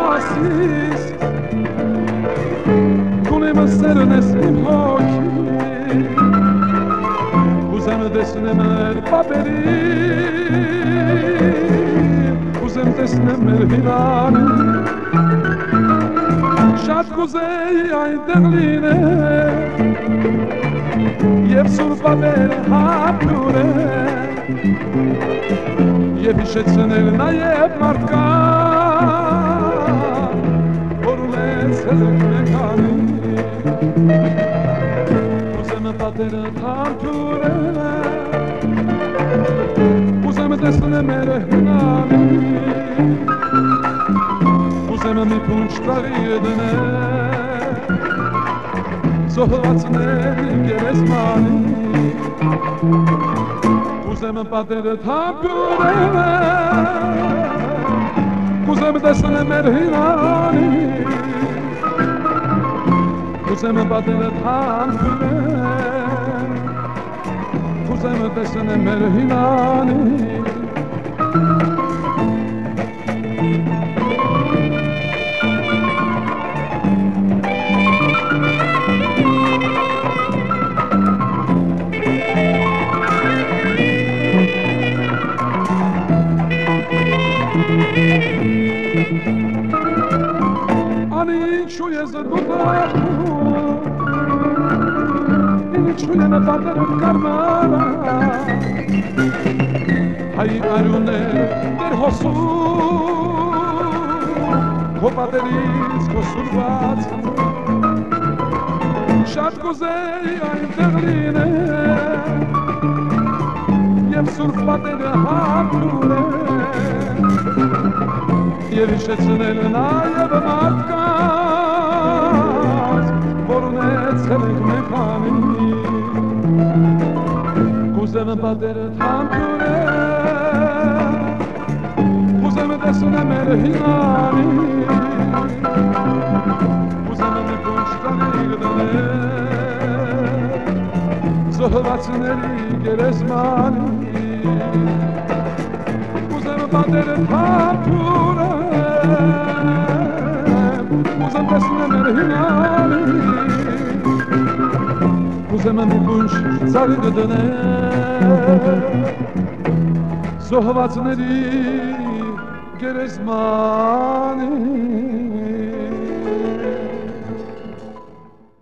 ասիս Կունեմ սերն ես իմ հոգի Ուզեմ տեսնեմ մեր պապերին Ուզեմ տեսնեմ մեր հինարին Շատ կուզեի այնտեղ լինել Եվ սուր պապերը հապրուրել Եվ հիշեցնել նաև մարդկան Որ ունեցել եք մեկանի Ուզեմ պատերը թարթուրել Ուզեմ տեսնեմ մեր հնանի Ուզեմ մի փունջ տարի դնել Զոհվածներ գերեզմանի Ուզեմ պատերը թափուրել Ուզեմ տեսնեմ մեր հինանի Ուզեմ պատերը թափուրել Ուզեմ տեսնեմ մեր հինանի Ինչու ես դուտախում Ինչու եմ պատերը կարմարա Հայ արյուներ դեր հոսում Քո պատերից քո սուրված Շատ կուզեի այնտեղ լինել Եվ սուրբ պատերը հապրուրել Եվ հիշեցնել նաև մարդկանց Որ ունեցել եք մեկանի Կուզեմ պատերը թամփուրել Կուզեմ տեսնեմ մեր հինանի Կուզեմ մի փունջ տարի դնել Զոհվածների գերեզմանի Կուզեմ պատերը թամփուրել Ուզեմ տեսնեմ մեր հինանի Ուզեմ մի փունջ ծառի դնել Զոհվածների գերեզմանի